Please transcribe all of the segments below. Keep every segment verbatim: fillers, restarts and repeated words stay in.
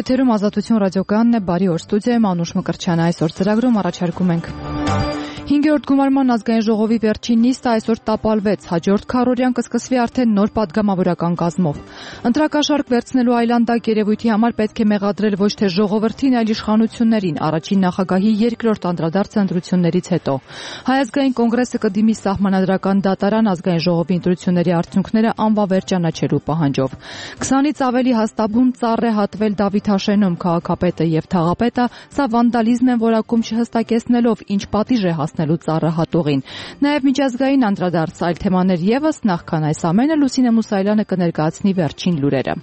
Եթերում Ազատություն ռադիոկայանն է, բարի օր, ստուդիայում Անուշ Մկրտչյանը, այսօր ծրագրում առաջարկում ենք հինգերորդ գումարման ազգային ժողովի վերջին նիստը այսօր տապալվեց, հաջորդ քառօրյան կսկսվի արդեն նոր պատգամավորական կազմով։ Ընտրակաշառք վերցնելու այլանդակ երևույթի համար պետք է մեղադրել ոչ թե ժողովրդին, այլ իշխանություններին, առաջին նախագահի երկրորդ անդրադարձ ընտրություններից հետո։ Հայ ազգային կոնգրեսը կդիմի սահմանադրական դատարան ազգային ժողովի ընտրությունների արդյունքները անվավեր ճանաչելու պահանջով։ քսանից ավելի հաստաբուն ծառ է հատվել Դավիթաշենում, քաղաքապետը եւ թաղապետը սա վանդալիզմ են որակում չհստակեցնելով, ինչ պատիժ է հասնելու ծառը հատողին։ Նաեւ միջազգային անդրադարձ այլ թեմաներ եւս, նախքան այս ամենը Լուսինե Մուսայելյանը կներկայացնի վերջին լուրերը։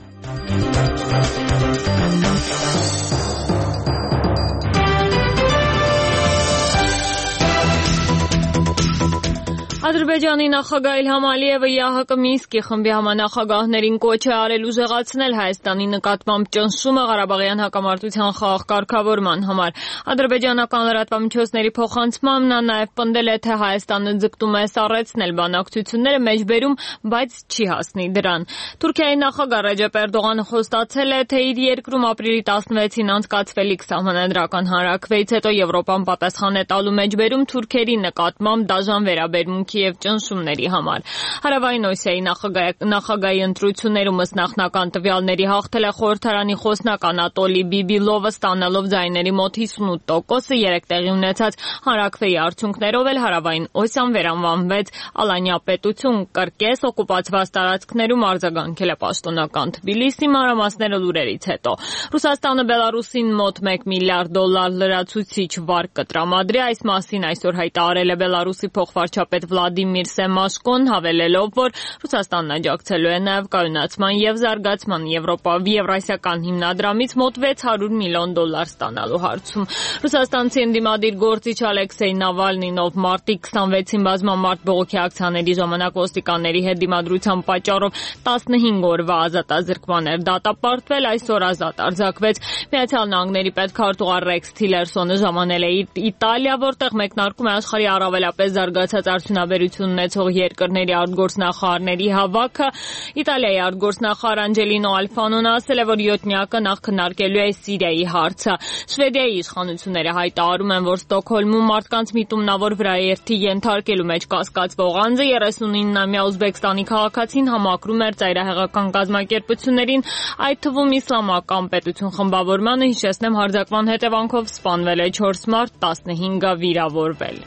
Ադրբեջանի նախագահ Իլհամ Ալիևը ԵԱՀԿ Մինսկի խմբի համանախագահներին կոչ է արել ուժեղացնել Հայաստանի նկատմամբ ճնշումը Ղարաբաղյան հակամարտության խաղաղ կարգավորման համար։ Ադրբեջանական լրատվամիջոցների փոխանցմամբ նա նաև պնդել է, թե Հայաստանը ձգտում է սառեցնել բանակցությունները մեջբերում, բայց չի հասնի դրան։ Թուրքիայի նախագահ Ռեջեփ Էրդողանը խոստացել է, թե իր երկրում ապրիլի տասնվեցին անցկացվելիք սահմանադրական հանրաքվեից հետո Եվրոպան պատասխան է տալու մեջբերում թուրքերի նկատմամբ դաժան վերաբերմունքի և ճնշումների համար։ Հարավային Օսիայի նախագահի ընտրություններում ըստ նախնական տվյալների հաղթել է խորհրդարանի խոսնակ Անատոլի Բիբիլովը, ստանալով ձայների մոտ հիսունութ տոկոսը, երեկ տեղի ունեցած հանրաքվեի արդյունքներով էլ Հարավային Օսիան վերանվանվեց Ալանյա պետություն, կրկես օկուպացված տարածքներում արձագանքել է պաշտոնական Թբիլիսի, մանրամասները լուրերից հետո։ Ռուսաստանը Բելարուսին մոտ մեկ միլիարդ դոլար լրացուցիչ վարկ կտրամադրի, այս մասին այսօր հայտարարել է Բելարուսի փոխվարչապետ Վլադիմիր Սեմաշկոն, հավելելով, որ Ռուսաստանն աջակցելու է նաև կայունացման և զարգացման Եվրասիական հիմնադրամից մոտ վեց հարյուր միլիոն դոլար ստանալու հարցում։ Ռուսաստանցի ընդդիմադիր գործիչ Ալեքսեյ Նավալնին, ով մարտի քսանվեցին բազմամարդ բողոքի ակցիաների ժամանակ ոստիկանների հետ դիմադրության պատճառով տասնհինգ օրվա ազատազրկման էր դատապարտվել, այսօր ազատ արձակվեց։ Միացյալ Նահանգների պետքարտուղար Ռեքս Թիլերսոնը ժամանել է Իտալիա, որտեղ մեկնարկում է աշխարհի առավելապես զարգացած արդյունաբերություն ունեցող երկրների արտգործնախարարների հավաքը։ Իտալիայի արտգործնախարար Անջելինո Ալֆանոն ասել է, որ յոթնյակը նախ քննարկելու է Սիրիայի հարցը։ Շվեդիայի իշխանությունները հայտարարում են, որ Ստոկհոլմում մարդկանց միտումնավոր վրաերթի ենթարկելու մեջ կասկածվող անձը երեսունինամյա Ուզբեկստանի քաղաքացին համակրում էր ծայրահեղական կազմակերպություններին, այդ թվում Իսլամական պետություն խմբավորմանը, հիշեցնեմ, հարձակման հետևանքով սպանվել է չորս մարդ, տասնհինգը վիրավորվել։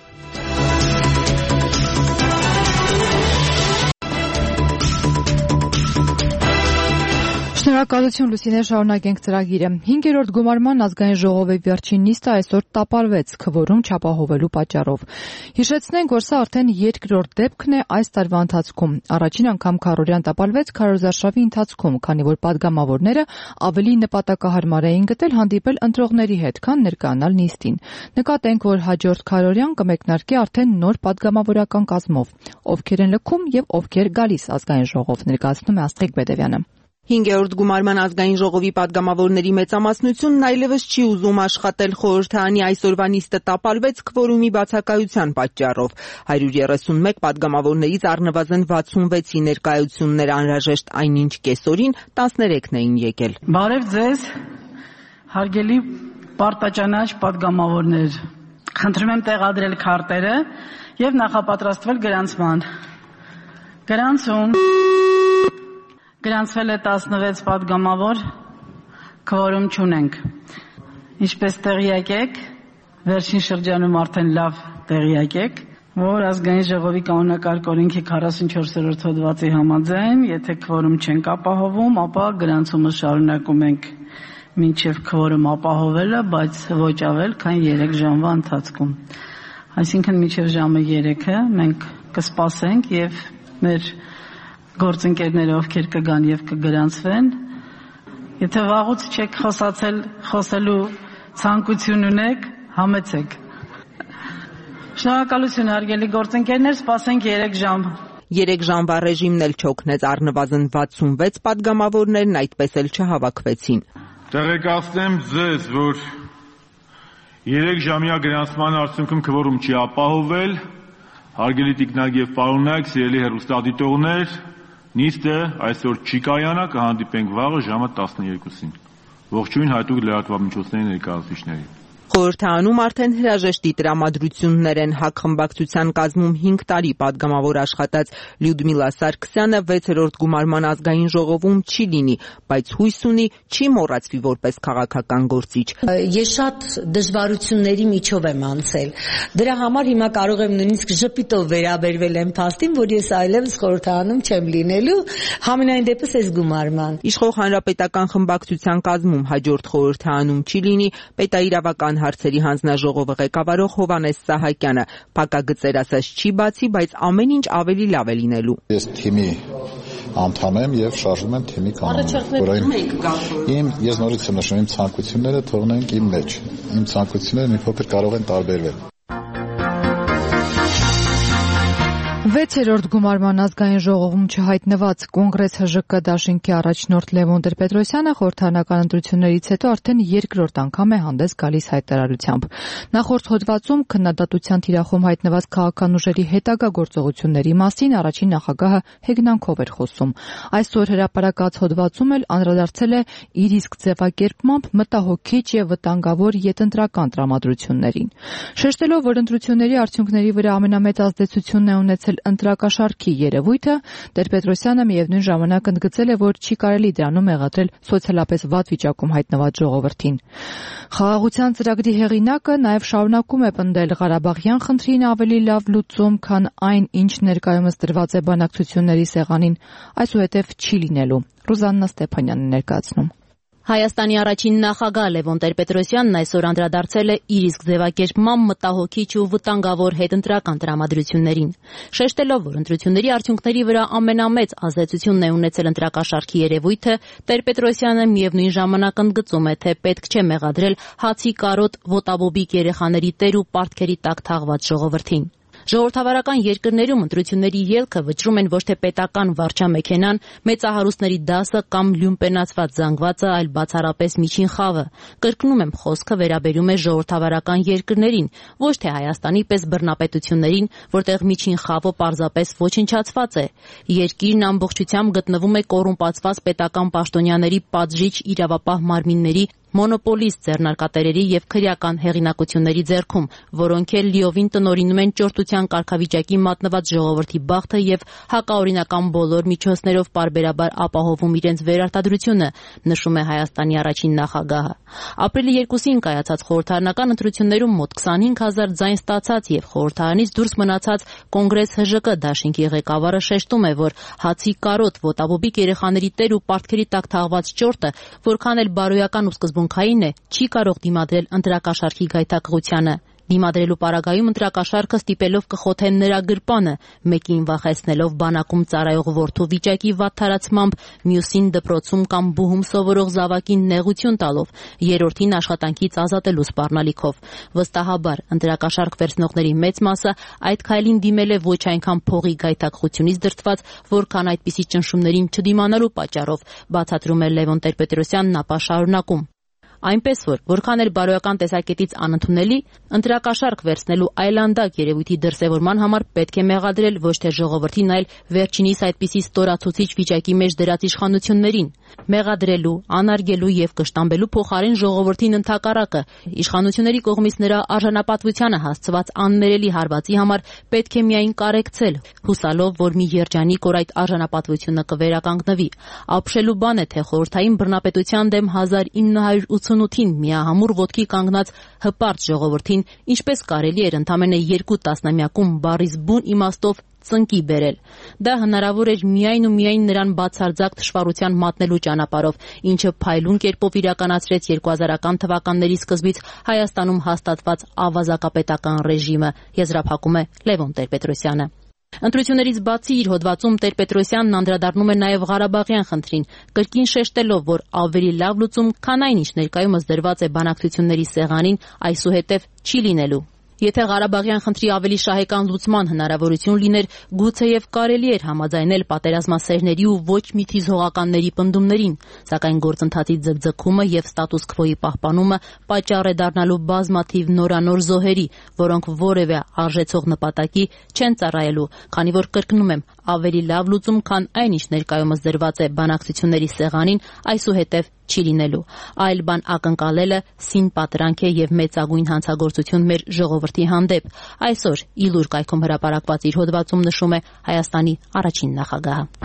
Շնորհակալություն Լուսինե, շարունակենք ծրագիրը։ Հինգերորդ գումարման ազգային ժողովի վերջին նիստը այսօր տապալվեց քվորում չապահովելու պատճառով։ Հիշեցնենք, որ սա արդեն երկրորդ դեպքն է այս տարվա ընթացքում։ Առաջին անգամ քառօրյան տապալվեց քարոզարշավի ընթացքում, քանի որ падգամավորները ավելի նպատակահարմար էին գտել հանդիպել ընտրողների հետ, քան ներկայանալ նիստին։ Նկատենք, որ հաջորդ քառօրյան կմեկնարկի արդեն նոր падգամավորական կազմով։ Ովքեր են լքում եւ ովքեր գալիս ազգային ժողով, ներկայացնում է Աստղիկ Բեդևյանը։ Հինգերորդ գումարման ազգային ժողովի падգամավորների մեծամասնությունն այլևս չի ուզում աշխատել խորհրդարանի այսօրվա նիստը տապալվեց քվորումի բացակայության պատճառով։ հարյուր երեսունմեկ падգամավորներից առնվազն վաթսունվեցի ներկայություններ անհրաժեշտ այնինչ կեսօրին տասներեքն էին եկել։ Բարև ձեզ, հարգելի պարտաճանաչ падգամավորներ։ Խնդրում եմ տեղադրել քարտերը եւ նախապատրաստվել գրանցման։ Գրանցում Գրանցվել է տասնվեց падգամավոր, քվորում չունենք։ Ինչպես տեղյակ եք, վերջին շրջանում արդեն լավ տեղյակ եք, որ ազգային ժողովի կանոնակարգ օրենքի քառասունչորսերորդ հոդվածի համաձայն, եթե քվորում չենք ապահովում, ապա գրանցումը շարունակում ենք մինչև քվորում ապահովելը, բայց ոչ ավել, քան երեք ժամվա ընթացքում։ Այսինքն մինչև ժամը երեքը մենք կսպասենք եւ մեր գործընկերները, ովքեր կգան եւ կգրանցվեն, եթե վաղուց չեք խոսացել, խոսելու ցանկություն ունեք, համեցեք։ Շնորհակալություն, հարգելի գործընկերներ, սպասենք երեք ժամ։ Երեք ժամվա ռեժիմն էլ չօգնեց, առնվազն վաթսունվեց падգամավորներն այդպես էլ չհավաքվեցին։ Տեղեկացնեմ ձեզ, որ երեք ժամյա գրանցման արդյունքում քվորում չի ապահովել, հարգելի տիկնակ եւ պարոննակ, սիրելի հեռուստադիտողներ, նիստը այսօր չի կայանա, կհանդիպենք վաղը ժամը տասներեքին։ Ողջույն հայտուկ լրատվամիջոցների ներկայացուցիչներին։ Խորհրդարանում արդեն հրաժեշտի տրամադրություններ են ՀԱԿ խմբակցության կազմում հինգ տարի падգամավոր աշխատած Լյուդմիլա Սարգսյանը վեցերորդ գումարման ազգային ժողովում չի լինի, բայց հույս ունի չի մոռացվի որպես քաղաքական գործիչ։ Ես շատ դժվարությունների միջով եմ անցել։ Դրա համար հիմա կարող եմ նույնիսկ ժպիտով վերաբերվել եմ փաստին, որ ես այլևս խորհրդարանում չեմ լինելու, համենայն դեպս այս գումարման։ Իշխող հանրապետական խմբակցության կազմում հաջորդ խորհրդարանում չի լինի պետաիրավական հարցերի հանձնաժողովը ղեկավարող Հովհաննես Սահակյանը փակագծեր ասած չի բացի, բայց ամեն ինչ ավելի լավ է լինելու։ Ես թիմի անդամ եմ եւ շարժում եմ թիմի կանոնները։ Իմ ես նորից եմ նշում իմ ցանկությունները թողնենք իմ մեջ։ Իմ ցանկությունները մի փոքր կարող են տարբերվել։ Վեցերորդ գումարման ազգային ժողովում չհայտնված կոնգրես ՀԺԿ դաշինքի առաջնորդ Լևոն Տեր-Պետրոսյանը խորհրդարանական ընտրություններից հետո արդեն երկրորդ անգամ է հանդես գալիս հայտարարությամբ։ Նախորդ հոդվածում քննադատության թիրախում հայտնված քաղաքական ուժերի հետագա գործողությունների մասին առաջին նախագահը հեգնանքով էր խոսում։ Այսօր հրապարակած հոդվածում էլ անդրադարձել է իր իսկ ձևակերպմամբ մտահոգիչ եւ վտանգավոր յետընտրական տրամադրություններին։ Շեշտելով, որ ընտրությունների արդյունքների վրա ամենամեծ ազդեցությունն է ունեցել ընտրակաշառքի երևույթը, Տեր-Պետրոսյանը միևնույն ժամանակ ընդգծել է, որ չի կարելի դրանում մեղադրել սոցիալապես վատ վիճակում հայտնված ժողովրդին։ Խաղաղության ծրագրի հեղինակը նաև շարունակում է պնդել Ղարաբաղյան խնդրին ավելի լավ լուծում, քան այն, ինչ ներկայումս դրված է բանակցությունների սեղանին, այսուհետև չի լինելու։ Ռուզաննա Ստեփանյանն է ներկայացնում։ Հայաստանի առաջին նախագահ Լևոն Տեր-Պետրոսյանն այսօր անդրադարձել է իր իսկ ձևակերպմամբ մտահոգիչ ու վտանգավոր հետընտրական տրամադրություններին։ Շեշտելով, որ ընտրությունների արդյունքների վրա ամենամեծ ազդեցությունն է ունեցել ընտրակաշառքի երևույթը, Տեր-Պետրոսյանը միևնույն ժամանակ ընդգծում է, թե պետք չէ մեղադրել հացի կարոտ ոտաբոբիկ երեխաների տեր ու պարտքերի տակ թաղված ժողովրդին։ Ժողովրդավարական երկրներում ընտրությունների ելքը վճռում են ոչ թե պետական վարչամեքենան, մեծահարուստների դասը կամ լյումպենացված զանգվածը, այլ բացառապես միջին խավը։ Կրկնում եմ, խոսքը վերաբերում է ժողովրդավարական երկրներին, ոչ թե Հայաստանի պես բռնապետություններին, որտեղ միջին խավը պարզապես ոչնչացված է։ Երկիրն ամբողջությամբ գտնվում է կոռումպացված պետական պաշտոնյաների պատժիչ իրավապահ մարմինների մոնոպոլիստ ձեռնարկատերերի եւ քրեական հեղինակությունների ձեռքում, որոնք էլ լիովին տնօրինում են ճորտության կարգավիճակի մատնված ժողովրդի բախտը եւ հակաօրինական բոլոր միջոցներով պարբերաբար ապահովում իրենց վերարտադրությունը, նշում է Հայաստանի առաջին նախագահը։ Ապրիլի երկուսին կայացած խորհրդարանական ընտրություններում մոտ քսանհինգ հազար ձայն ստացած եւ խորհրդարանից դուրս մնացած կոնգրես ՀԺԿ դաշինքի ղեկավարը շեշտում է, որ հացի կարոտ ոտաբոբիկ երեխաների տեր ու պարտքերի տակ թաղված ճորտը, որքան էլ բարոյական ու սկզբունքային է, չի կարող դիմադրել ընտրակաշառքի գայթակղությանը։ Դիմադրելու պարագայում ընտրակաշառքը ստիպելով կխոթեն նրա գրպանը, մեկին վախեցնելով բանակում ծառայող որդու վիճակի վատթարացմամբ, մյուսին դպրոցում կամ բուհում սովորող զավակին նեղություն տալով, երրորդին աշխատանքից ազատելու սպառնալիքով։ Վստահաբար ընտրակաշառք վերցնողների մեծ մասը այդ քայլին դիմել է ոչ այնքան փողի գայթակղությունից դրդված, որքան այդպիսի ճնշումներին չդիմանալու պատճառով, բացատրում է Լևոն Տեր-Պետրոսյանն, ապա շարունակում։ Այնպես որ, որքան էլ բարոյական տեսակետից անընդունելի, ընտրակաշառք վերցնելու այլանդակ երևույթի դրսևորման համար պետք է մեղադրել ոչ թե ժողովրդին, այլ վերջինիս այդպիսի ստորացուցիչ վիճակի մեջ դրած իշխանություններին։ Մեղադրելու, անարգելու եւ կշտամբելու փոխարեն ժողովրդին ընդհակառակը, իշխանությունների կողմից նրա արժանապատվությանը հասցված աններելի հարվածի համար պետք է միայն կարեկցել, հուսալով, որ մի երջանիկ օր այդ արժանապատվությունը կվերականգնվի։ Ապշելու բան է, թե խորհրդային բռնապետության դեմ հազար ինը հարյուր ութսունութին միահամուռ ոտքի կանգնած հպարտ ժողովրդին ինչպես կարելի էր ընդամենը երկու տասնամյակում բառից բուն իմաստով ծնկի բերել։ Դա հնարավոր էր միայն ու միայն նրան բացարձակ թշվառության մատնելու ճանապարհով, ինչը փայլուն կերպով իրականացրեց երկու հազարական թվականների սկզբից Հայաստանում հաստատված ավազակապետական ռեժիմը, եզրափակում է Լևոն Տեր-Պետրոսյանը։ Ընտրություններից բացի իր հոդվածում Տեր-Պետրոսյանն անդրադառնում է նաև Ղարաբաղյան խնդրին, կրկին շեշտելով, որ ավելի լավ լուծում, քան այն, ինչ ներկայումս դրված է բանակցությունների սեղանին, այսուհետև չի լինելու։ Եթե Ղարաբաղյան խնդրի ավելի շահեկան լուծման հնարավորություն լիներ, գուցեև կարելի էր համաձայնել պատերազմասերների ու ոչ միթիզհողականների պնդումներին, սակայն գործընթացի ձգձգումը եւ ստատուս քվոյի պահպանումը պատճառ է դառնալու բազմաթիվ նորանոր զոհերի, որոնք որևէ արժեցող նպատակի չեն ծառայելու, քանի որ կրկնում եմ, ավելի լավ լուծում, քան այն, ինչ ներկայումս դրված է բանակցությունների սեղանին, այսուհետև չի լինելու, այլ բան ակնկալելը սին պատրանք է եւ մեծագույն հանցագործություն մեր ժողովրդի հանդեպ։ Այսօր Իլուր կայքում հրապարակված իր հոդվածում նշում է Հայաստանի առաջին նախագահը։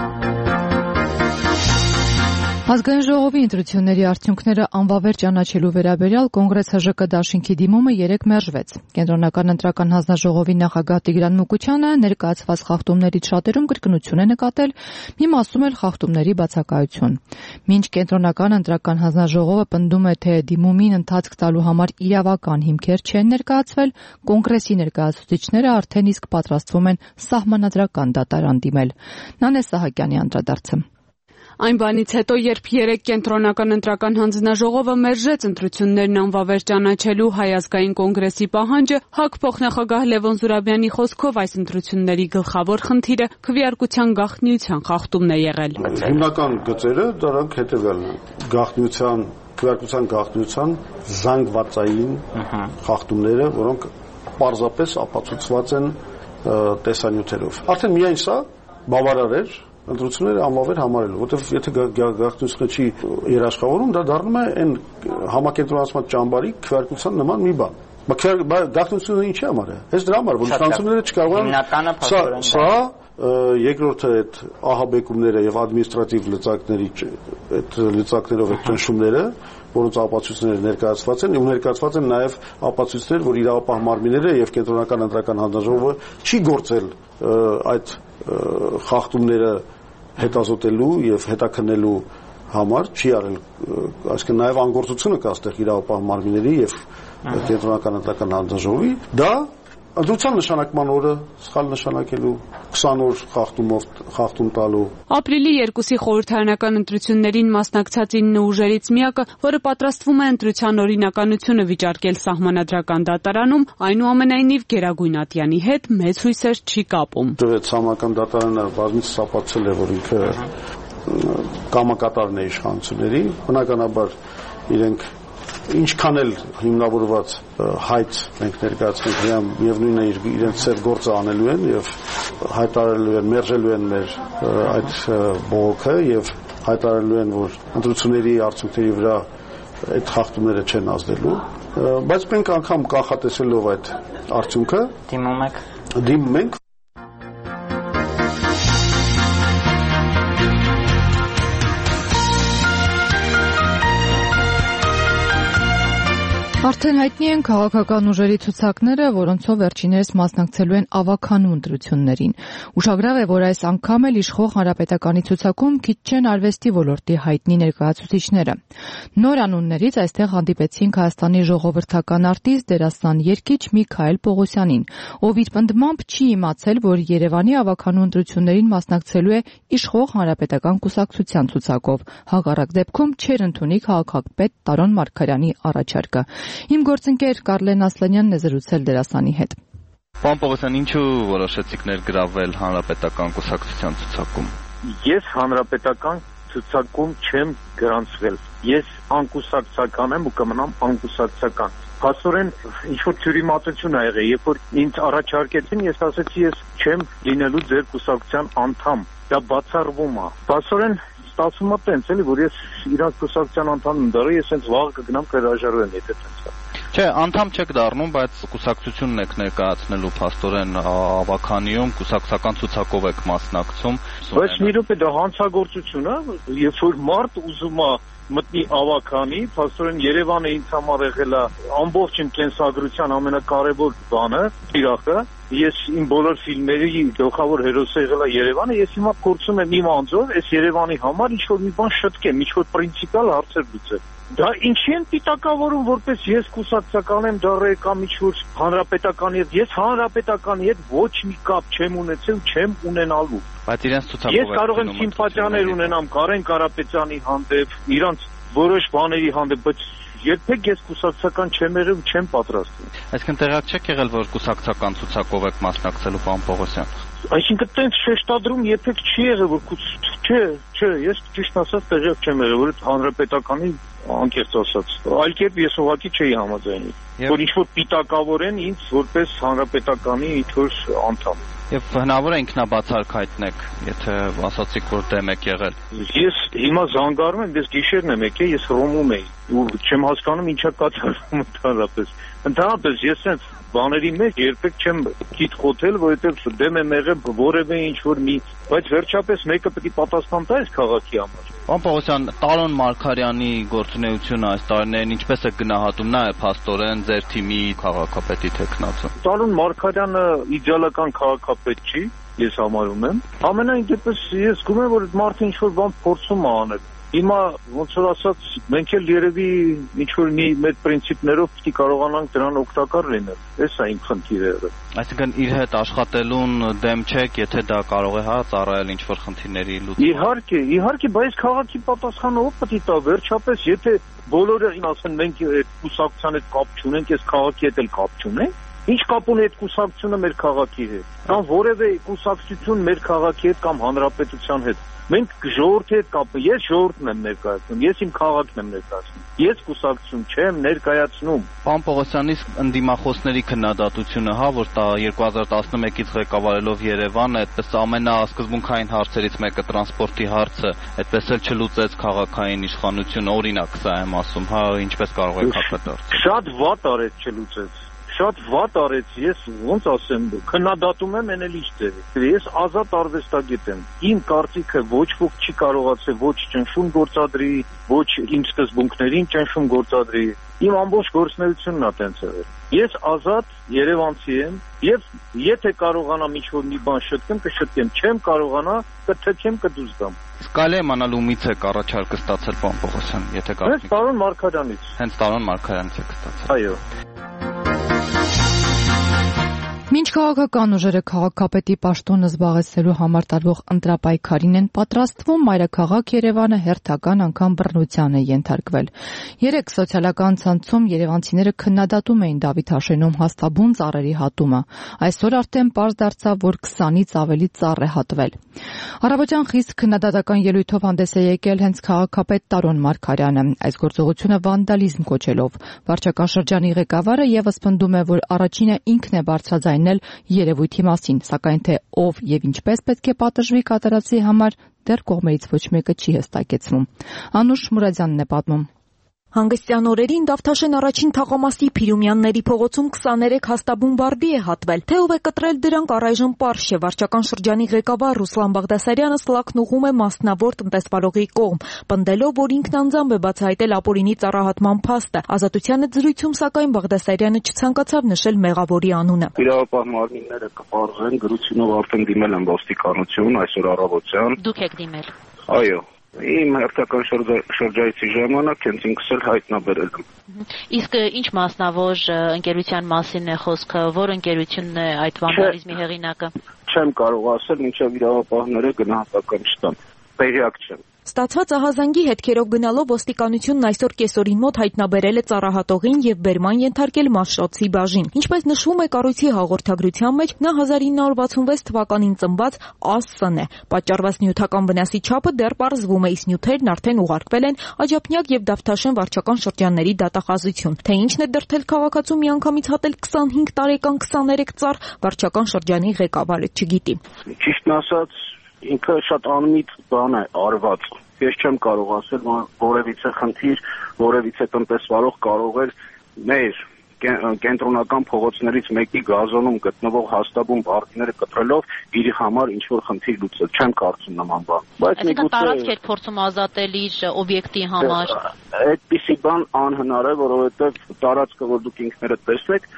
Ազգային ժողովի ընտրությունների արդյունքները անվավեր ճանաչելու վերաբերյալ Կոնգրես ՀԺԿ դաշինքի դիմումը երեկ մերժվեց։ Կենտրոնական ընտրական հանձնաժողովի նախագահ Տիգրան Մուկուչյանը ներկայացված խախտումներից շատերում կրկնություն է նկատել, մի մասում էլ խախտումների բացակայություն։ Մինչ Կենտրոնական ընտրական հանձնաժողովը պնդում է, թե դիմումին ընթացք տալու համար իրավական հիմքեր չեն ներկայացվել, Կոնգրեսի ներկայացուցիչները արդեն իսկ պատրաստվում են սահմանադրական դատարան դիմել։ Նանե Սահակյանի անդրադարձը։ Այն բանից հետո, երբ երեկ Կենտրոնական ընտրական հանձնաժողովը մերժեց ընտրություններն անվավեր ճանաչելու Հայ ազգային կոնգրեսի պահանջը, ՀԱԿ փոխնախագահ Լևոն Զուրաբյանի խոսքով այս ընտրությունների գլխավոր խնդիրը քվեարկության գաղտնիության խախտումն է եղել։ Հիմնական գծերը դրանք հետևյալն են. գաղտնիության, քվեարկության գաղտնիության զանգվածային խախտումները, որոնք պարզապես ապացուցված են տեսանյութերով։ Արդեն միայն սա բավարար էր ընտրությունները անվավեր համարելու, որովհետև եթե գաղտնիությունը չի երաշխավորում, դա դառնում է այն համակենտրոնացված ճամբարի քվեարկության նման մի բան։ Բայց գաղտնիությունը ինչի համար է։ Հենց դրա համար, որ իշխանությունները չկարողան սա երկրորդը այդ ահաբեկումները եւ ադմինիստրատիվ լծակների այդ լծակներով այդ ճնշումները, որոնց ապացույցները ներկայացված են, ու ներկայացված են նաեւ ապացույցներ, որ իրավապահ մարմինները եւ Կենտրոնական ընտրական հանձնաժողովը չի գործել այդ խախտումները հետազոտելու եւ հետաքննելու համար, չի արել, այսինքն նաեւ անգործությունը կա այստեղ իրավապահ մարմինների եւ Կենտրոնական ընտրական հանձնաժողովի, դա ընտրության նշանակման օրը սխալ նշանակելու, քսան օր խախտումով խախտում տալու։ Ապրիլի երկուսի խորհրդարանական ընտրություններին մասնակցած ինը ուժերից միակը, որը պատրաստվում է ընտրության օրինականությունը վիճարկել սահմանադրական դատարանում, այնուամենայնիվ Գերագույն Ատյանի հետ մեծ հույսեր չի կապում։ Սահմանադրական դատարանը բազմիցս ապացուցել է, որ ինքը կամակատարն է իշխանությունների, բնականաբար իրենք ինչքան էլ հիմնավորված հայտ մենք ներկայացնենք, միևնույն է իրենց ծեր գործը անելու են եւ հայտարարելու են, մերժելու են մեր այդ բողոքը եւ հայտարարելու են, որ ընտրությունների արդյունքների վրա այդ խախտումները չեն ազդելու, բայց մենք անգամ կանխատեսելով այդ արդյունքը դիմում եք դիմում ենք Արդեն հայտնի են քաղաքական ուժերի ցուցակները, որոնցով վերջիններս մասնակցելու են ավականու ընտրություններին։ Ուշագրավ է, որ այս անգամ էլ իշխող Հանրապետականի ցուցակում քիչ չեն արվեստի ոլորտի հայտնի ներկայացուցիչները։ Նոր անուններից այստեղ հանդիպեցինք Հայաստանի ժողովրդական արտիստ դերասան երգիչ Միքայել Պողոսյանին, ով իր պնդմամբ չի իմացել, որ Երևանի ավականու ընտրություններին մասնակցելու է իշխող Հանրապետական կուսակցության ցուցակով։ Հակառակ դեպքում չէր ընդունի քաղաքապետ Տարոն Մարգարյանի առաջարկը։ Իմ գործընկեր Կարլեն Ասլանյանն է զրուցել դերասանի հետ։ Պարոն Պողոսյան, ինչու որոշեցիք ներգրավել Հանրապետական կուսակցության ցուցակում։ Ես Հանրապետական ցուցակում չեմ գրանցվել։ Ես անկուսակցական եմ ու կմնամ անկուսակցական։ Փաստորեն ինչ որ թյուրիմացություն ա եղել, երբ որ ինձ առաջարկեցին, ես ասացի ես չեմ լինելու ձեր կուսակցության անդամ։ Դա բացառվում է։ Փաստորեն ստացվում է տենց էլի, որ ես իրանց կուսակցության անդամ եմ դառը, ես հենց վաղ կգնամ կհրաժարվեմ, եթե տենց է։ Չէ, անդամ չեք դառնում, բայց կուսակցությունն եք ներկայացնելու փաստորեն ավականիում, կուսակցական ցուցակով եք մասնակցում։ Բայց մի րոպե դա հանցագործություն է, երբ որ մարդ ուզում է մտնի ավականի, փաստորեն Երևանը ինձ համար եղել է ամբողջ իմ կենսագրության ամենակարևոր բանը, իրախը։ Ես իմ բոլոր ֆիլմերի գլխավոր հերոսը եղել է Երևանը, ես հիմա փորձում եմ իմ անձով այս Երևանի համար ինչ-որ մի բան շտկեմ, ինչ-որ պրինցիպալ հարցեր լուծել։ Դա ինչի են պիտակավորում, որպես ես կուսակցական եմ դառել կամ ինչ-որ հանրապետականի հետ, ես հանրապետականի հետ ոչ մի կապ չեմ ունեցել, չեմ ունենալու։ Բայց իրենց ցուցակով ես կարող եմ սիմպաթիաներ ունենամ Կարեն Կարապետյանի հանդեպ, իրանց որոշ բաների հանդեպ, բայց երբեք ես կուսակցական չեմ եղել, չեմ պատրաստվում։ Այսինքն տեղյակ չեք եղել, որ կուսակցական ցուցակով եք մասնակցելու, պարոն Պողոսյան։ Այսինքն տենց շեշտադրում երբեք չի եղել, որ չէ, չէ, ես ճիշտ ասած տեղյակ չեմ եղել, որ հանրապետականի անկեղծ ասած, այլ կերպ ես ուղղակի չէի համաձայնի, որ ինչ-որ պիտակավոր են ինձ որպես հանրապետականի ինչ-որ անդամ։ Եվ հնարավոր է ինքնաբացարկ հայտնեք, եթե ասացիք, որ դեմ եք եղել։ Ես հիմա զանգարում եմ, ես գիշերն եմ եկել, ես Հռոմում էի ու չեմ հասկանում ինչա կատարվում ընդհանրապես։ Ընդհանրապես ես sense բաների մեջ երբեք չեմ գիտ խոթել, որովհետև դեմ եմ եղել որևէ ինչ որ մի, բայց վերջապես մեկը պետք է պատասխան տա այս քաղաքի համար։ Պարոն Պողոսյան, Տարոն Մարգարյանի գործունեությունը այս տարիներին ինչպես է գնահատում, նա է փաստորեն ձեր թիմի քաղաքապետի թեկնածու։ Տարոն Մարգարյանը իդեալական քաղաքապետ չի, ես համարում եմ։ Ամենայն դեպս ես զգում եմ, որ մարդը ինչ որ բան փորձում է անել։ Հիմա ոնց որ ասած մենք էլ երևի ինչ որ մի մեր պրինցիպներով պետք է կարողանանք դրան օգտակար լինել։ Էս է իմ խնդիրը։ Այսինքն իր հետ աշխատելուն դեմ չեք, եթե դա կարող է հա ծառայել ինչ որ խնդիրների լուծման։ Իհարկե, իհարկե, բայց քաղաքի պատասխանը ով պետք է տա վերջապես, եթե բոլորը ասեն մենք այդ կուսակցության հետ կապ չունենք, այս քաղաքի հետ էլ կապ չունենք, ինչ կապ ունի այդ կուսակցությունը մեր քաղաքի հետ։ Կամ որևէ կուսակցություն մեր քաղաքի հետ կամ հանրապետության հետ։ Մենք ժողովրդի հետ կապը, ես ժողովուրդն եմ ներկայացնում, ես իմ քաղաքն եմ ներկայացնում, ես կուսակցություն չեմ ներկայացնում։ Պարոն Պողոսյան, իսկ ընդդիմախոսների քննադատությունը, հա, որ դա երկու հազար տասնմեկից ղեկավարելով Երևանը, այդպես ամենասկզբունքային հարցերից մեկը տրանսպորտի հարցը, այդպես էլ չլուծեց քաղաքային իշխանությունը, օրինակ սա եմ ասում, հա, ինչպես կարող եք հակադարձել։ Շատ վատ արեց չլուծեց։ Շատ վատ արեց, ես ոնց ասեմ, քննադատում եմ էնել ինչ ձև։ Ես ազատ արվեստագետ եմ։ Իմ կարծիքը ոչ ոք չի կարողացել ոչ ճնշում գործադրի, ոչ իմ սկզբունքներին ճնշում գործադրի։ Իմ ամբողջ գործունեությունն է տենց եղել։ Ես ազատ երևանցի եմ եւ եթե կարողանամ ինչ-որ մի բան շտկեմ, կշտկեմ, չեմ կարողանա, կթեքեմ, կդուզ գամ։ Իսկ կարելի է իմանալ ումից եք առաջարկը ստացել, պարոն Պողոսյան, եթե կարողանաք։ Հենց Տարոն Մարգարյանից։ Հենց Տարոն Մարգարյանից եք ստացել։ Այո։ Մինչ քաղաքական ուժերը քաղաքապետի պաշտոնը զբաղեցնելու համար տարվող ընտրապայքարին են պատրաստվում, մայրաքաղաք Երևանը հերթական անգամ բռնության է ենթարկվել։ Երեկ սոցիալական ցանցում երևանցիները քննադատում էին Դավիթ Հաշենում հաստաբուն ծառերի հատումը։ Այսօր արդեն պարզ դարձավ, որ քսանից ավելի ծառ է հատվել։ Առավոտյան խիստ քննադատական ելույթով հանդես է եկել հենց քաղաքապետ Տարոն Մարգարյանը, այս գործողությունը վանդալիզմ կոչելով։ Վարչական շրջանի ղեկավարը եւս պնդում է, որ առաջինը ինքն է բարձրաձայնել երևույթի մասին, սակայն թե ով եւ ինչպես պետք է պատժվի կատարածի համար դեռ կողմերից ոչ մեկը չի հստակեցնում։ Անուշ Մուրադյանն է պատմում։ Հանգստյան օրերին Դավթաշեն առաջին թաղամասի Փիրումյանների փողոցում քսաներեք հաստաբուն բարդի է հատվել։ Թե ով է կտրել դրանք առայժմ պարզ չէ։ Վարչական շրջանի ղեկավար Ռուսլան Բաղդասարյանը սլաքն ուղում է մասնավոր տնտեսվարողի կողմ, պնդելով, որ ինքն անձամբ է բացահայտել ապօրինի ծառահատման փաստը։ Ազատության հետ զրույցում սակայն Բաղդասարյանը չցանկացավ նշել մեղավորի անունը։ Իրավապահ մարմինները կպարզեն, գրությունով արդեն դիմել են ոստիկանություն այսօր առավոտյան։ Դուք եք դիմել։ Այո։ Իմ հերթական շրջայցի ժամանակ հենց ինքս էլ հայտնաբերել եմ։ Իսկ ինչ մասնավոր ընկերության մասին է խոսքը, որ ընկերությունն է այդ վանդալիզմի հեղինակը։ Չեմ կարող ասել, մինչև իրավապահները գնահատական չտան։ Տեղյակ չեմ։ Ստացված ահազանգի հետքերով գնալով ոստիկանությունն այսօր կեսօրին մոտ հայտնաբերել է ծառահատողին եւ բերման ենթարկել Մաշրոցի բաժին։ Ինչպես նշվում է կառույցի հաղորդագրության մեջ, նա հազար ինը հարյուր վաթսունվեց թվականին ծնված Ա.Ս.Ն է։ Պատճառված նյութական վնասի չափը դեռ պարզվում է, իսկ նյութերն արդեն ուղարկվել են Աջափնյակ եւ Դավթաշեն վարչական շրջանների դատախազություն։ Թե ինչն է դրդել քաղաքացու միանգամից հատել քսանհինգ տարեկան քսաներեք ծառ, վարչական շրջանի ղեկավարը չգիտի։ Ճիշտն ասած, ինքը շատ անմիտ բան է արված։ Ես չեմ կարող ասել, որ որևիցե խնդիր, որևիցե տնտեսվարող կարող էր մեր կենտրոնական փողոցներից մեկի գազոնում գտնվող հաստաբուն բարդիները կտրելով իր համար ինչ որ խնդիր լուծել։ Չեմ կարծում նման բան։ Բայց միգուցե տարածք էր փորձում ազատել իր օբյեկտի համար։ Այդպիսի բան անհնար է, որովհետև տարածքը, որ դուք ինքներդ տեսնեք,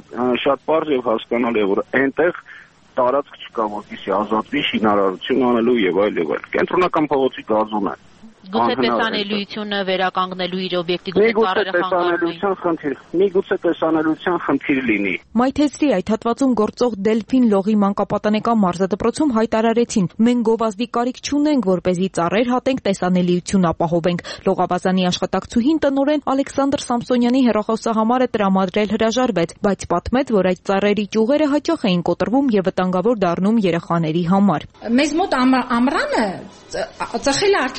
շատ պարզ եւ հասկանալի է, որ այնտեղ տարածք չկա, որպեսզի ազատվի շինարարություն անելու եւ այլ եւ այլ։ Կենտրոնական փողոցի գազոն է։ Գուցե տեսանելիությունը վերականգնելու իր օբյեկտի գուցե ծառերը տեսանելիության խնդիր, միգուցե տեսանելիության խնդիր լինի։ Մայթեզրի այդ հատվածում գործող Դելֆին լողի մանկապատանեկան մարզադպրոցում հայտարարեցին. մենք գովազդի կարիք չունենք, որպեսզի ծառեր հատենք, տեսանելիություն ապահովենք։ Լողավազանի աշխատակցուհին տնօրեն Ալեքսանդր Սամսոնյանի հեռախոսահամարը տրամադրել հրաժարվեց, բայց պատմեց, որ այդ ծառերի ճյուղերը հաճախ էին կոտրվում եւ վտանգավոր դառնում երեխաների համար։ Մեզ մոտ ամռանը ծխելը արգելված է։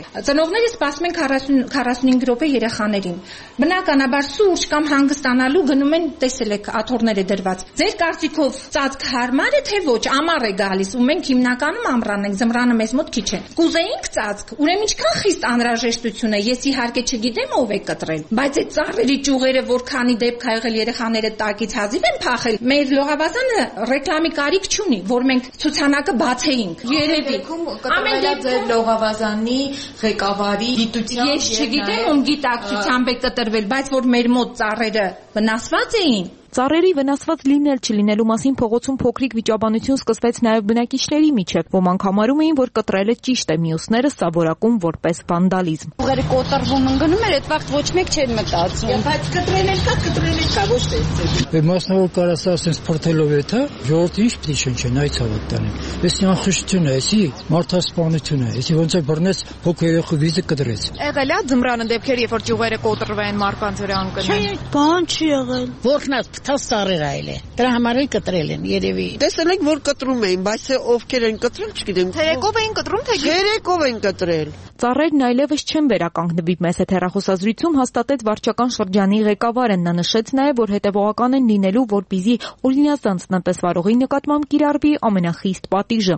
Ծնողները սպասում են քառասունհինգ րոպե երեխաներին։ Բնականաբար սուրճ կամ հանգստանալու գնում են, տեսել եք, աթոռները դրված։ Ձեր կարծիքով ծածկ հարմար է թե ոչ, ամառ է գալիս ու մենք հիմնականում ամռան ենք, ձմռանը մեզ մոտ քիչ է։ Կուզեինք ծածկ, ուրեմն ինչքան խիստ անհրաժեշտություն է, ես իհարկե չգիտեմ ով է կտրել, բայց այդ ծառերի ճյուղերը որքանի դեպք ա եղել երեխաները տակից հազիվ են փախել։ Մեր լողավազանը ռեկլամի կարիք չունի, որ մենք ցուցանակը բացեինք։ Երևի ամեն դեպքում լողավազանի ղեկավարի գիտությամբ ես չգիտեմ ում գիտակցությամբ է կտրվել, բայց որ մեր մոտ ծառերը վնասված էին։ Ծառերի վնասված լինել չլինելու մասին փողոցում փոքրիկ վիճաբանություն սկսվեց նաև բնակիչների միջև։ Ոմանք համարում էին, որ կտրելը ճիշտ է, մյուսները սա որակում որպես վանդալիզմ։ Ուղերը կոտրվում ընկնում էր, այդ վաղ ոչ մեկ չէր մտածում։ Բայց կտրել են կա, կտրել են կա, ոչ թե։ Մասնավոր կարասը ասեն սփորթելով է, թե ժողովուրդը ինչ պիտի շնչեն, այ ցավոտ տանեն։ Էս անխշտություն է, էսի մարդասպանություն է, էսի ոնց է բռնես փոքր երեխու վիզը կտրեց։ Եղել է ձմռանը դեպքեր, երբ որ ճյուղերը կոտրվեն, մարկանց վրա ընկնեն։ Չէ, բան չի եղել։ Որքնած փթած ծառեր այլ է։ Դրա համար էլ կտրել են երևի։ Տեսել ենք, որ կտրում էին, բայց թե ովքեր են կտրել, չգիտեմ։ Թերեկով էին կտրում, թե Թերեկով են կտրել։ Ծառերն այլևս չեն վերականգնվի, մեծ հեռախոսազրույցում հաստատեց վարչական շրջանի ղեկավարը։ Նա նշեց նաև, որ հետևողական են լինելու, որպեսզի օրինազանց տնտեսվարողի նկատմամբ կիրառվի ամենախիստ պատիժը։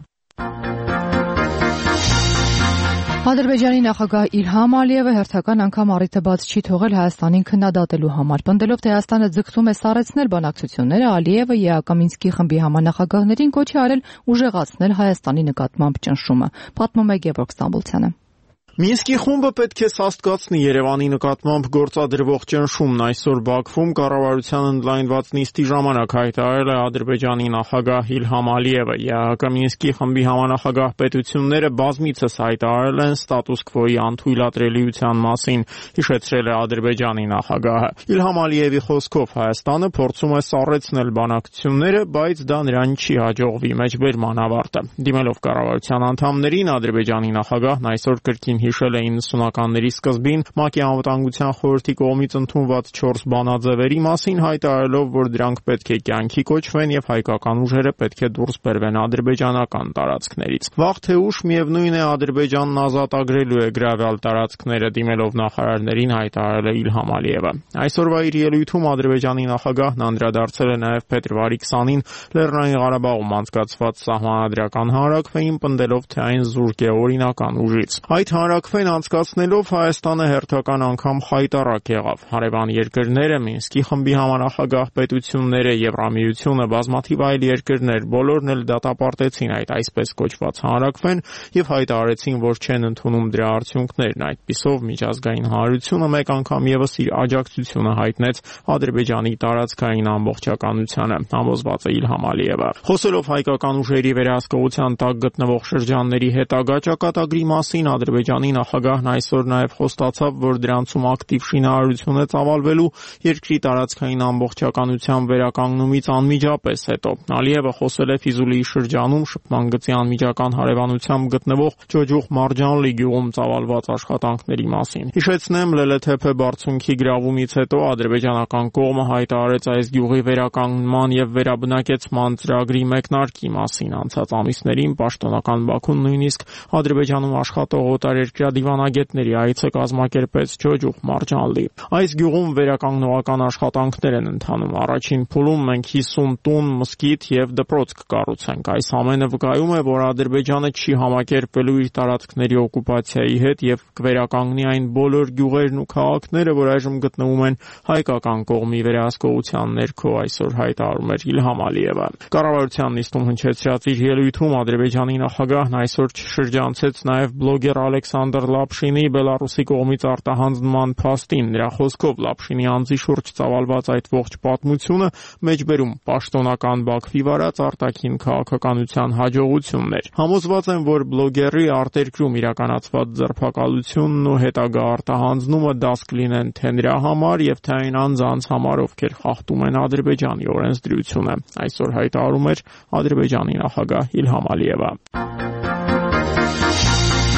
Ադրբեջանի նախագահ Իլհամ Ալիևը հերթական անգամ առիթը բաց չի թողել Հայաստանին քննադատելու համար։ Պնդելով, թե Հայաստանը ձգտում է սառեցնել բանակցությունները, Ալիևը ԵԱԿ Մինսկի խմբի համանախագահներին կոչ է արել ուժեղացնել Հայաստանի նկատմամբ ճնշումը։ Պատմում է Գևորգ Ստամբոլցյանը։ Մինսկի խումբը պետք է սաստկացնի Երևանի նկատմամբ գործադրվող ճնշումն այսօր Բաքվում կառավարության ընդլայնված նիստի ժամանակ հայտարարել է Ադրբեջանի նախագահ Իլհամ Ալիևը։ ԵԱՀԿ Մինսկի խմբի համանախագահ պետությունները բազմիցս հայտարարել են ստատուս քվոյի անթույլատրելիության մասին, հիշեցրել է Ադրբեջանի նախագահը։ Իլհամ Ալիևի խոսքով Հայաստանը փորձում է սառեցնել բանակցությունները, բայց դա նրան չի հաջողվի մեջբերման ավարտը։ Դիմելով կառավարության անդամներին, Ադրբեջանի նախագահն այսօր կրկին հիշել է իննսունականների սկզբին ՄԱԿ-ի անվտանգության խորհրդի կողմից ընդունված չորս բանաձևերի մասին, հայտարարելով, որ դրանք պետք է կյանքի կոչվեն եւ հայկական ուժերը պետք է դուրս բերվեն ադրբեջանական տարածքներից։ Վաղ թե ուշ միևնույն է Ադրբեջանն ազատագրելու է գրավյալ տարածքները, դիմելով նախարարներին հայտարարել է Իլհամ Ալիևը։ Այսօրվա իր ելույթում Ադրբեջանի նախագահն անդրադարձել է նաեւ փետրվարի քսանին Լեռնային Ղարաբաղում անցկացված սահմանադրական հանրաքվեին, պնդելով, թե այն զուրկ է օրինական ուժից։ Այդ հանրաքվեն անցկացնելով Հայաստանը հերթական անգամ խայտառակ եղավ։ Հարևան երկրները, Մինսկի խմբի համանախագահ պետությունները, Եվրամիությունը, բազմաթիվ այլ երկրներ բոլորն էլ դատապարտեցին այդ այսպես կոչված հանրաքվեն եւ հայտարարեցին, որ չեն ընդունում դրա արդյունքներն։ Այդպիսով միջազգային հանրությունը մեկ անգամ եւս իր աջակցությունը հայտնեց Ադրբեջանի տարածքային ամբողջականությանը, համոզված է Իլհամ Ալիևը։ Խոսելով հայկական ուժերի վերահսկողության տակ գտնվող շրջանների հետագա ճակատագրի մասին, Ադրբեջանի նախագահն այսօր նաև խոստացավ, որ դրանցում ակտիվ շինարարություն է ծավալվելու երկրի տարածքային ամբողջականության վերականգնումից անմիջապես հետո։ Ալիևը խոսել է Ֆիզուլիի շրջանում շփման գծի անմիջական հարևանությամբ գտնվող Ջոջուխ Մարջանլի գյուղում ծավալված աշխատանքների մասին։ Հիշեցնեմ, Լելեթեփե բարձունքի գրավումից հետո ադրբեջանական կողմը հայտարարեց այս գյուղի վերականգնման եւ վերաբնակեցման ծրագրի մեկնարկի մասին։ Անցած ամիսներին պաշտոնական Բաքուն նույնիսկ Ադրբեջանում աշխատող օտարերկրյա դիվանագետների այցը կազմակերպեց Ջոջուխ Մարջանլի։ Այս գյուղում վերականգնողական աշխատանքներ են ընթանում։ Առաջին փուլում մենք հիսուն տուն, մզկիթ եւ դպրոց կկառուցենք։ Այս ամենը վկայում է, որ Ադրբեջանը չի համակերպելու իր տարածքների օկուպացիայի հետ եւ կվերականգնի այն բոլոր գյուղերն ու քաղաքները, որ այժմ գտնվում են հայկական կողմի վերահսկողության ներքո, այսօր հայտարարում էր Իլհամ Ալիևը։ Կառավարության նիստում հնչեցրած իր ելույթում Ադրբեջանի նախագահն այսօր շրջանցեց նաեւ բլոգեր Ալեքսանդր Լապշինի Բելարուսի կողմից արտահանձնման փաստին։ Նրա խոսքով Լապշինի անձի շուրջ ծավալված այդ ողջ պատմությունը մեջբերում պաշտոնական Բաքվի վարած արտաքին քաղաքականության հաջողություններ։ Համոզված եմ, որ բլոգերի արտերկրում իրականացված ձերբակալությունն ու հետագա արտահանձնումը դաս կլինեն թե նրա համար եւ թե այն անձանց համար, ովքեր խախտում են Ադրբեջանի օրենսդրությունը։ Այսօր հայտարարում էր Ադրբեջանի նախագահ Իլհամ Ալիևը։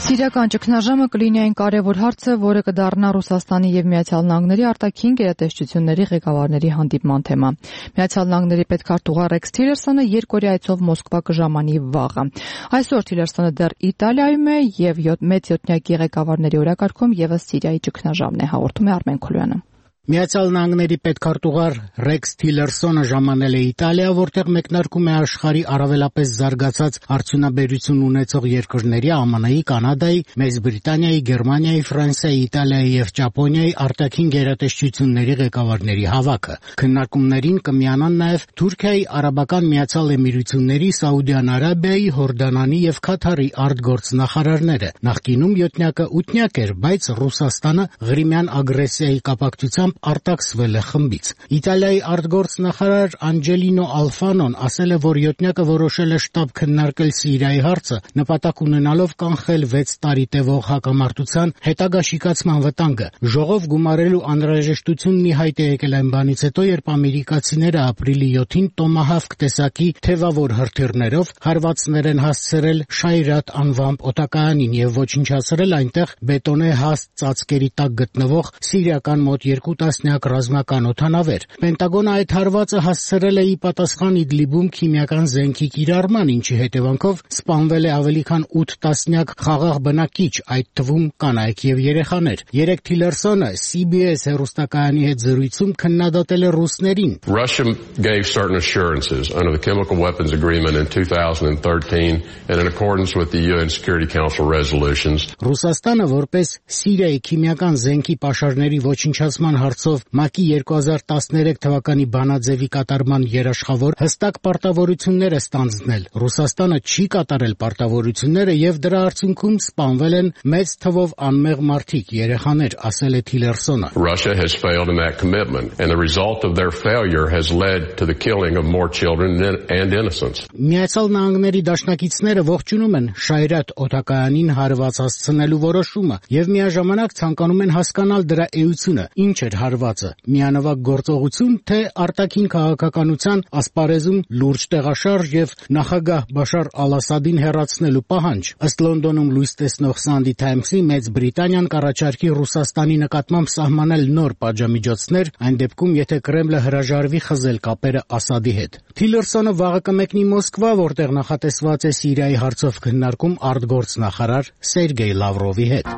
Սիրիական ճգնաժամը կլինի այն կարևոր հարցը, որը կդառնա Ռուսաստանի եւ Միացյալ Նահանգների արտաքին գերատեսչությունների ղեկավարների հանդիպման թեմա։ Միացյալ Նահանգների պետքարտուղար Ռեքս Թիլերսոնը երկօրյա այցով Մոսկվա կժամանի վաղը։ Այսօր Թիլերսոնը դեռ Իտալիայում է եւ մեծ յոթնյակի ղեկավարների օրակարգում եւս Սիրիայի ճգնաժամն է, հաղորդում է Արմեն Քոլյանը։ Միացյալ Նահանգների պետքարտուղար Ռեքս Թիլերսոնը ժամանել է Իտալիա, որտեղ մեկնարկում է աշխարհի առավելապես զարգացած արդյունաբերություն ունեցող երկրների ԱՄՆ-ի, Կանադայի, Մեծ Բրիտանիայի, Գերմանիայի, Ֆրանսիայի, Իտալիայի եւ Ճապոնիայի արտաքին գերատեսչությունների ղեկավարների հավաքը։ Քննարկումներին կմիանան նաեւ Թուրքիայի, Արաբական Միացյալ Էմիրությունների, Սաուդյան Արաբիայի, Հորդանանի եւ Քաթարի արտգործնախարարները։ Նախկինում յոթնյակը ութնյակ էր, բայց Ռուսաստանը Ղրիմյան ագրեսիայի կապակցությամբ արտաքսվել է խմբից։ Իտալիայի արտգործնախարար Անջելինո Ալֆանոն ասել է, որ յոթնյակը որոշել է շտապ քննարկել Սիրիայի հարցը, նպատակ ունենալով կանխել վեց տարի տևող հակամարտության հետագա շիկացման վտանգը։ Ժողով գումարելու անհրաժեշտությունն ի հայտ է եկել այն բանից հետո, երբ ամերիկացիները ապրիլի յոթին Տոմահավք տեսակի թևավոր հրթիռներով հարվածներ են հասցրել Շայրատ անվամբ օտակայանին եւ ոչնչացրել այնտեղ բետոնե հաստ ծածկերի տակ գտնվող սիրիական մոտ երկու տասնյակ ռազմական օդանավեր։ Պենտագոնը այդ հարվածը հասցրել է ի պատասխան Իդլիբում քիմիական զենքի կիրառման, ինչի հետևանքով սպանվել է ավելի քան ութ տասնյակ խաղաղ բնակիչ, այդ թվում կանայք եւ երեխաներ։ Երեկ Թիլերսոնը C B S հեռուստակայանի հետ զրույցում քննադատել է ռուսներին։ Russia gave certain assurances under the Chemical Weapons Agreement in two thousand thirteen and in accordance with the U N Security Council resolutions. Ռուսաստանը որպես Սիրիայի քիմիական զենքի պաշարների ոչնչացման հարցով ՄԱԿ-ի երկու հազար տասներեք թվականի բանաձևի կատարման երաշխավոր հստակ պարտավորություններ է ստանձնել։ Ռուսաստանը չի կատարել պարտավորությունները եւ դրա արդյունքում սպանվել են մեծ թվով անմեղ մարդիկ, երեխաներ, ասել է Թիլերսոնը։ Russia has failed in that commitment and the result of their failure has led to the killing of more children and innocents. Միացյալ Նահանգների դաշնակիցները ողջունում են Շայրատ օտակայանին հարված հասցնելու որոշումը եւ միաժամանակ ցանկանում են հասկանալ դրա էությունը, ինչ էր հարվածը, միանավակ գործողություն, թե արտաքին քաղաքականության ասպարեզում լուրջ տեղաշարժ եւ նախագահ Բաշար Ալ-Ասադին հեռացնելու պահանջ։ Ըստ Լոնդոնում լույս տեսնող Sunday Times-ի Մեծ Բրիտանիան կառաջարկի Ռուսաստանի նկատմամբ սահմանել նոր պատժամիջոցներ, այն դեպքում, եթե Կրեմլը հրաժարվի խզել կապերը Ասադի հետ։ Թիլերսոնը վաղը կմեկնի Մոսկվա, որտեղ նախատեսված է Սիրիայի հարցով քննարկում արտգործնախարար Սերգեյ Լավրովի հետ։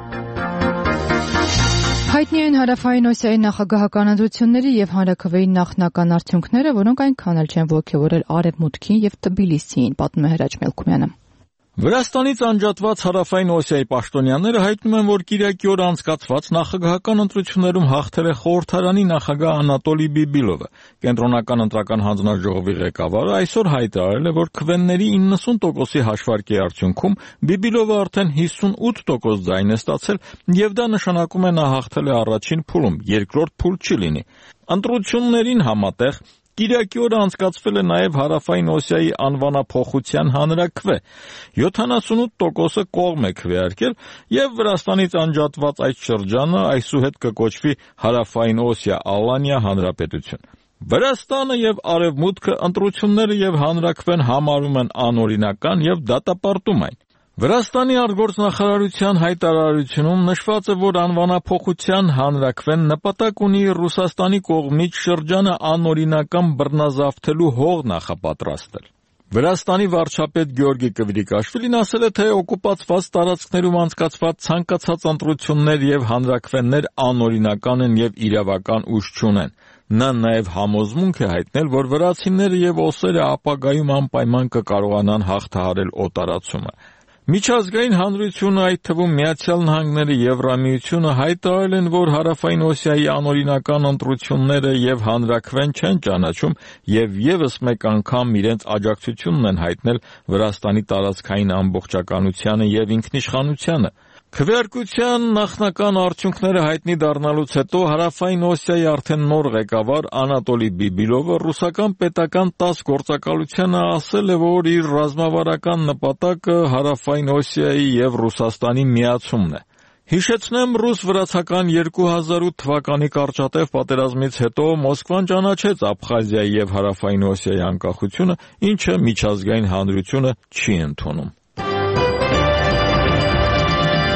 Հայտնի են Հարավային Օսիայի նախագահական ընտրությունների եւ հանրաքվեի նախնական արդյունքները, որոնք այնքան էլ չեն ոգևորել Արևմուտքին եւ Թբիլիսիին, պատմում է Հրաչ Մելքումյանը։ Վրաստանից անջատված Հարավային Օսիայի պաշտոնյաները հայտնում են, որ կիրակի օր անցկացված նախագահական ընտրություններում հաղթել է խորհրդարանի նախագահ Անատոլի Բիբիլովը։ Կենտրոնական ընտրական հանձնաժողովի ղեկավարը այսօր հայտարարել է, որ քվեների իննսուն տոկոսի հաշվարկի արդյունքում Բիբիլովը արդեն հիսունութ տոկոս ձայն է ստացել եւ դա նշանակում է նա հաղթել է առաջին փուլում, երկրորդ փուլ չի լինի։ Ընտրություններին համատեղ Կիրակի օրը անցկացվել է նաև Հարավային Օսիայի անվանափոխության հանրաքվե։ յոթանասունութ տոկոսը կողմ է քվեարկել եւ Վրաստանից անջատված այդ շրջանը այսուհետ կկոչվի Հարավային Օսիա Ալանիա Հանրապետություն։ Վրաստանը եւ Արևմուտքը ընտրությունները եւ հանրաքվեն համարում են անօրինական եւ դատապարտում այն։ Վրաստանի արտգործնախարարության հայտարարությունում նշված է, որ անվանափոխության հանրաքվեն նպատակ ունի Ռուսաստանի կողմից շրջանը անօրինական բռնազավթելու հող նախապատրաստել։ Վրաստանի վարչապետ Գյորգի Կվիրիկաշվիլին ասել է, թե օկուպացված տարածքներում անցկացված ցանկացած ընտրություններ եւ հանրաքվեներ անօրինական են եւ իրավական ուժ չունեն։ Նա նաև համոզմունք է հայտնել, որ վրացիները եւ օսերը ապագայում անպայման կկարողանան հաղթահարել օտարացումը։ Միջազգային հանրությունը, այդ թվում Միացյալ Նահանգները, Եվրամիությունը հայտարարել են, որ Հարավային Օսիայի անօրինական ընտրությունները եւ հանրաքվեն չեն ճանաչում եւ եւս մեկ անգամ իրենց աջակցությունն են հայտնել Վրաստանի տարածքային ամբողջականությանը եւ ինքնիշխանությանը։ Քվեարկության նախնական արդյունքները հայտնի դառնալուց հետո Հարավային Օսիայի արդեն նոր ղեկավար Անատոլի Բիբիլովը ռուսական պետական տաս գործակալությանը ասել է, որ իր ռազմավարական նպատակը Հարավային Օսիայի եւ Ռուսաստանի միացումն է։ Հիշեցնեմ, ռուս-վրացական երկու հազար ութ թվականի կարճատև պատերազմից հետո Մոսկվան ճանաչեց Աբխազիայի եւ Հարավային Օսիայի անկախությունը, ինչը միջազգային հանրությունը չի ընդունում։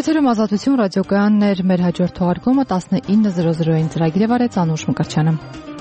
Եթերում Ազատություն ռադիոկայանն էր, մեր հաջորդ թողարկումը տասնինը զրո զրոյին ծրագիրը վարեց Անուշ Մկրտչյանը։